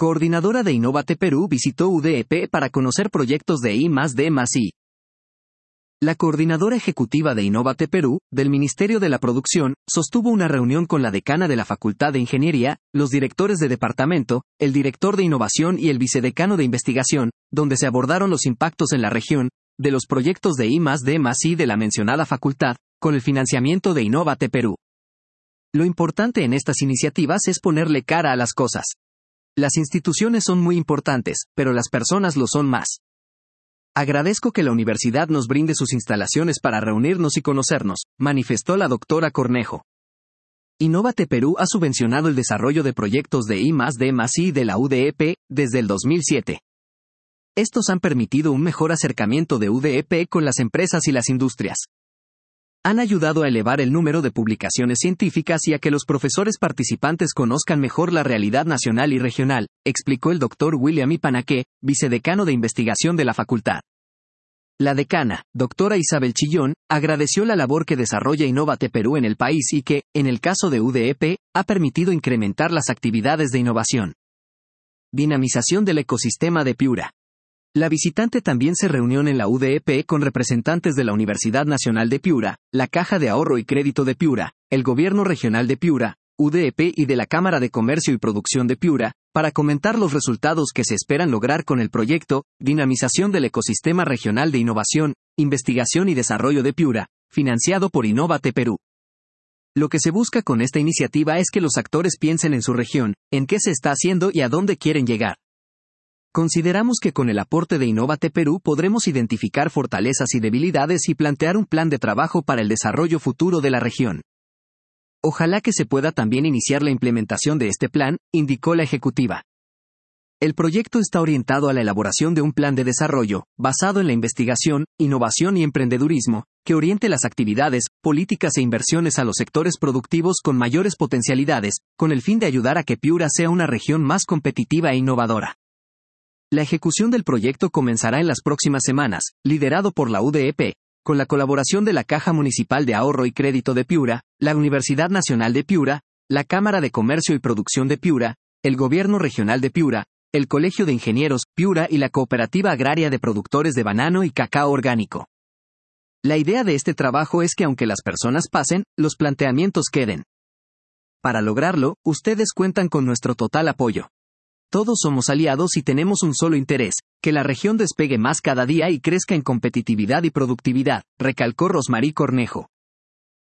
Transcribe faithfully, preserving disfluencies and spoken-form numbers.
Coordinadora de Innovate Perú visitó U D E P para conocer proyectos de I más D más I. La coordinadora ejecutiva de Innovate Perú, del Ministerio de la Producción, sostuvo una reunión con la decana de la Facultad de Ingeniería, los directores de departamento, el director de innovación y el vicedecano de investigación, donde se abordaron los impactos en la región de los proyectos de I más D más I de la mencionada facultad, con el financiamiento de Innovate Perú. Lo importante en estas iniciativas es ponerle cara a las cosas. Las instituciones son muy importantes, pero las personas lo son más. Agradezco que la universidad nos brinde sus instalaciones para reunirnos y conocernos, manifestó la doctora Cornejo. Innovate Perú ha subvencionado el desarrollo de proyectos de I más D más I de la U D E P desde el dos mil siete. Estos han permitido un mejor acercamiento de U D E P con las empresas y las industrias. Han ayudado a elevar el número de publicaciones científicas y a que los profesores participantes conozcan mejor la realidad nacional y regional, explicó el doctor William Ipanaque, vicedecano de investigación de la facultad. La decana, doctora Isabel Chillón, agradeció la labor que desarrolla Innovate Perú en el país y que, en el caso de U D E P, ha permitido incrementar las actividades de innovación. Dinamización del ecosistema de Piura. La visitante también se reunió en la U D E P con representantes de la Universidad Nacional de Piura, la Caja de Ahorro y Crédito de Piura, el Gobierno Regional de Piura, U D E P y de la Cámara de Comercio y Producción de Piura, para comentar los resultados que se esperan lograr con el proyecto Dinamización del Ecosistema Regional de Innovación, Investigación y Desarrollo de Piura, financiado por Innovate Perú. Lo que se busca con esta iniciativa es que los actores piensen en su región, en qué se está haciendo y a dónde quieren llegar. Consideramos que con el aporte de Innovate Perú podremos identificar fortalezas y debilidades y plantear un plan de trabajo para el desarrollo futuro de la región. Ojalá que se pueda también iniciar la implementación de este plan, indicó la ejecutiva. El proyecto está orientado a la elaboración de un plan de desarrollo, basado en la investigación, innovación y emprendedurismo, que oriente las actividades, políticas e inversiones a los sectores productivos con mayores potencialidades, con el fin de ayudar a que Piura sea una región más competitiva e innovadora. La ejecución del proyecto comenzará en las próximas semanas, liderado por la U D E P, con la colaboración de la Caja Municipal de Ahorro y Crédito de Piura, la Universidad Nacional de Piura, la Cámara de Comercio y Producción de Piura, el Gobierno Regional de Piura, el Colegio de Ingenieros Piura y la Cooperativa Agraria de Productores de Banano y Cacao Orgánico. La idea de este trabajo es que aunque las personas pasen, los planteamientos queden. Para lograrlo, ustedes cuentan con nuestro total apoyo. Todos somos aliados y tenemos un solo interés, que la región despegue más cada día y crezca en competitividad y productividad, recalcó Rosmarie Cornejo.